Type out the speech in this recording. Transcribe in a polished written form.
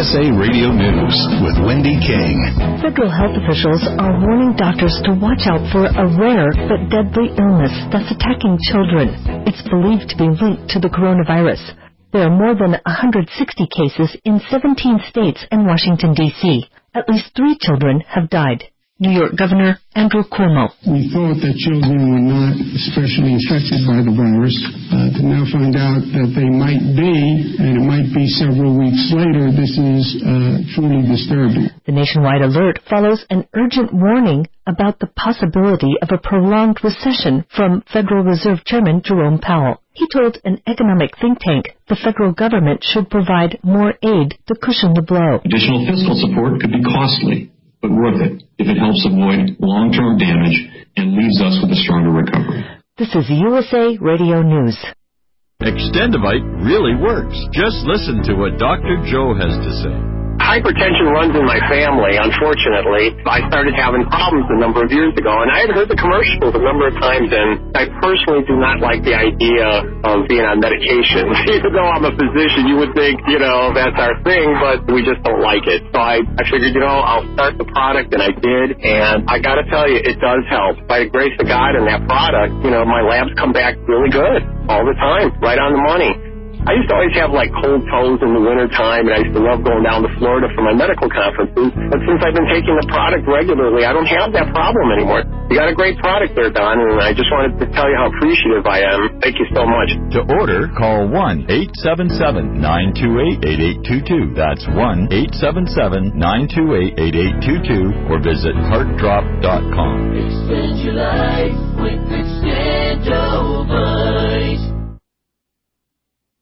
USA Radio News with Wendy King. Federal health officials are warning doctors to watch out for a rare but deadly illness that's attacking children. It's believed to be linked to the coronavirus. There are more than 160 cases in 17 states and Washington, D.C. At least 3 children have died. New York Governor Andrew Cuomo. We thought that children were not especially infected by the virus. To now find out that they might be, and it might be several weeks later, this is truly disturbing. The nationwide alert follows an urgent warning about the possibility of a prolonged recession from Federal Reserve Chairman Jerome Powell. He told an economic think tank the federal government should provide more aid to cushion the blow. Additional fiscal support could be costly, but worth it if it helps avoid long-term damage and leaves us with a stronger recovery. This is USA Radio News. Extendivite really works. Just listen to what Dr. Joe has to say. Hypertension runs in my family, unfortunately. I started having problems a number of years ago, and I had heard the commercials a number of times, and I personally do not like the idea of being on medications. Even though I'm a physician, you would think, that's our thing, but we just don't like it. So I figured, I'll start the product, and I did, and I got to tell you, it does help. By the grace of God and that product, my labs come back really good all the time, right on the money. I used to always have cold toes in the wintertime, and I used to love going down to Florida for my medical conferences. But since I've been taking the product regularly, I don't have that problem anymore. You got a great product there, Don, and I just wanted to tell you how appreciative I am. Thank you so much. To order, call 1-877-928-8822. That's 1-877-928-8822, or visit heartdrop.com. Extend your life with Extendovite.